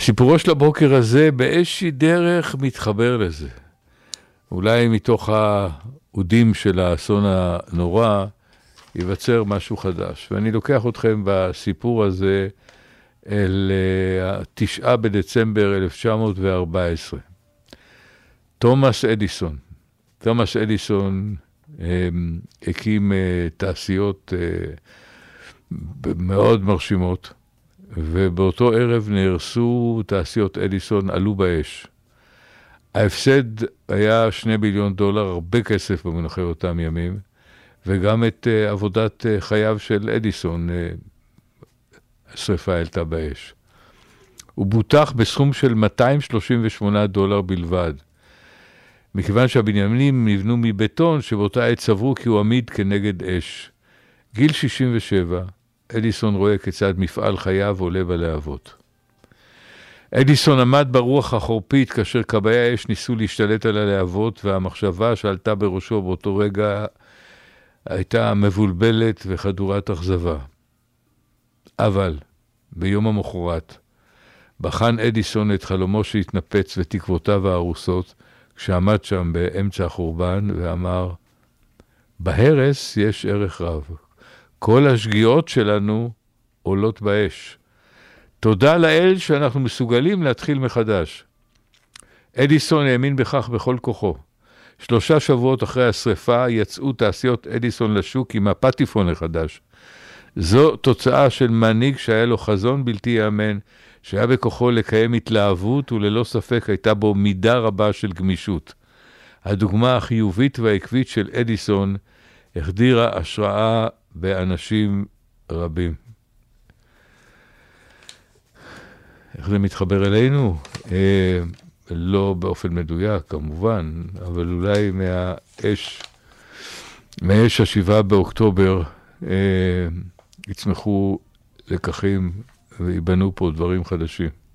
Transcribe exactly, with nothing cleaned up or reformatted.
סיפורו של הבוקר הזה באיזושהי דרך מתחבר לזה. אולי מתוך העודים של האסון הנורא ייווצר משהו חדש. ואני לוקח אתכם בסיפור הזה אל התשעה בדצמבר אלף תשע מאות וארבע עשרה. תומאס אדיסון. תומאס אדיסון הם, הקים תעשיות מאוד מרשימות, ובאותו ערב נהרסו תעשיות אדיסון, עלו באש. ההפסד היה שני ביליון דולר, הרבה כסף במונחי אותם ימים, וגם את uh, עבודת uh, חייו של אדיסון, uh, השריפה העלתה באש. הוא בוטח בסכום של מאתיים שלושים ושמונה דולר בלבד, מכיוון שהבניינים נבנו מבטון שבאותה עת סברו כי הוא עמיד כנגד אש. גיל שישים ושבע, אדיסון רואה כיצד מפעל חייו עולה בלהבות. אדיסון עמד ברוח החורפית כאשר כבאי האש ניסו להשתלט על הלהבות, והמחשבה שעלתה בראשו באותו רגע הייתה מבולבלת וחדורת אכזבה. אבל ביום המחרת בחן אדיסון את חלומו שהתנפץ ותקוותיו ההרוסות, כשעמד שם באמצע החורבן ואמר, בהרס יש ערך רב. כל השגיאות שלנו עולות באש. תודה לאל שאנחנו מסוגלים להתחיל מחדש. אדיסון האמין בכך בכל כוחו. שלושה שבועות אחרי השריפה יצאו תעשיות אדיסון לשוק עם הפטיפון החדש. זו תוצאה של מנהיג שהיה לו חזון בלתי יאמן, שהיה בכוחו לקיים התלהבות וללא ספק הייתה בו מידה רבה של גמישות. הדוגמה החיובית והעקבית של אדיסון החדירה השראה באנשים רבים. איך זה מתחבר אלינו? אה, לא באופן מדויק, כמובן, אבל אולי מהאש, מהאש השבעה באוקטובר, אה, יצמחו לקחים ויבנו פה דברים חדשים.